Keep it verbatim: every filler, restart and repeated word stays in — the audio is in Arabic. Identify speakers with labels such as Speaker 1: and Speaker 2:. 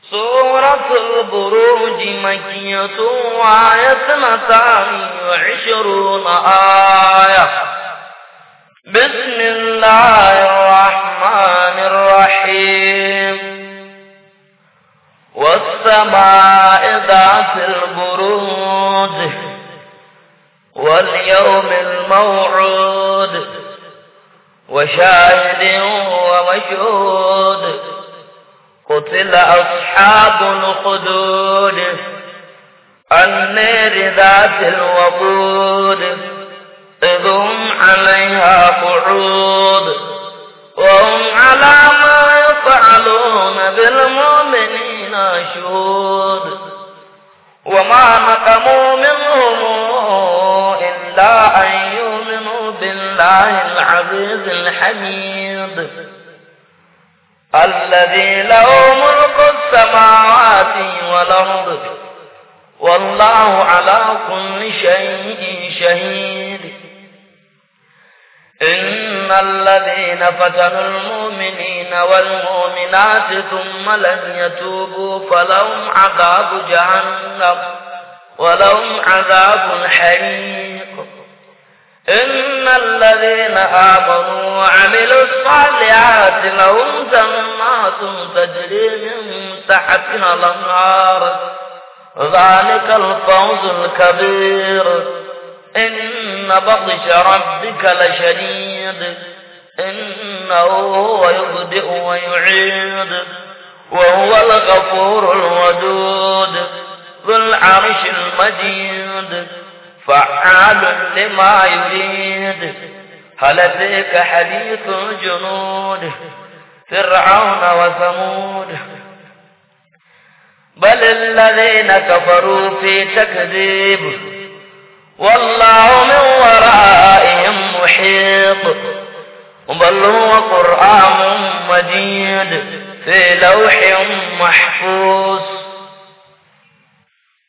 Speaker 1: سورة البروج مكية وآية اثنتان وعشرون آية. بسم الله الرحمن الرحيم. والسماء ذات البروج واليوم الموعود وشاهد ومشهود. قتل أصحاب الخدود النار ذات الوقود إذ هم عليها قعود وهم على ما يفعلون بالمؤمنين شهود. وما نقموا منهم إلا أن يؤمنوا بالله العزيز الحميد الذي له ملك السماوات والأرض والله على كل شيء شهيد. إن الذين فتنوا المؤمنين والمؤمنات ثم لم يتوبوا فلهم عذاب جهنم ولهم عذاب الحريق. إن الذين آمنوا وعملوا الصالحات لهم جنات تجري من تحتها الأنهار ذلك الفوز الكبير. إن بطش ربك لشديد إنه هو يبدئ ويعيد وهو الغفور الودود ذو العرش المجيد فعال لما يريد. هل أتاك حديث الجنود فرعون وثمود بل الذين كفروا في تكذيب والله من ورائهم محيط. بل هو قرآن مجيد في لوح محفوظ.